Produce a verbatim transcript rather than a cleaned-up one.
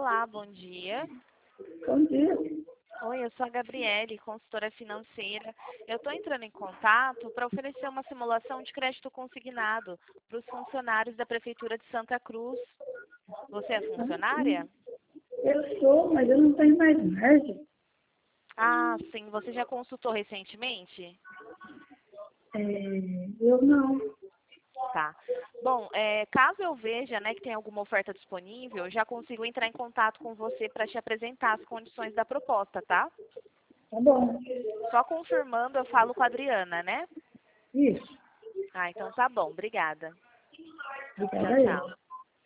Olá, bom dia. Bom dia. Oi, eu sou a Gabriele, consultora financeira. Eu estou entrando em contato para oferecer uma simulação de crédito consignado para os funcionários da Prefeitura de Santa Cruz. Você é funcionária? Eu sou, mas eu não tenho mais margem. Ah, sim. Você já consultou recentemente? É, eu não. Tá. Bom, é, caso eu veja, né, que tem alguma oferta disponível, eu já consigo entrar em contato com você para te apresentar as condições da proposta, tá? Tá bom. Só confirmando, eu falo com a Adriana, né? Isso. Ah, então tá bom. Obrigada. Tchau, Obrigada a tchau. eu.